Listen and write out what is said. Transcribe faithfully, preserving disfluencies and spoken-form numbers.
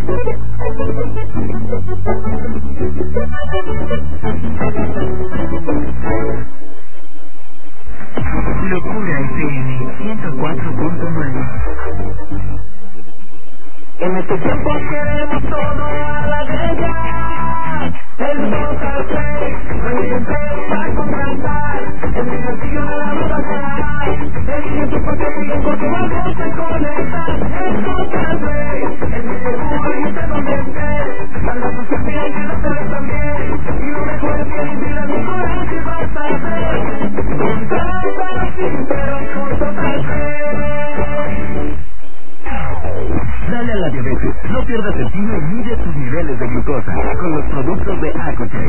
Locura F M ciento cuatro punto nueve. En este tiempo queremos todo a la guerra. El Total Play, reviente para contratar. El desafío de la nueva cara. El tu paquete y el corte vamos a conectar. El Total Play, el videojuego y usted donde esté. Salga tu sofía y que lo sabes también. Y lo mejor es que inspira mi corazón y vas a ver. Contrata así, pero con Total Play. Dale a la diabetes, no pierdas el tino y mide tus niveles de glucosa con los productos de Acotec.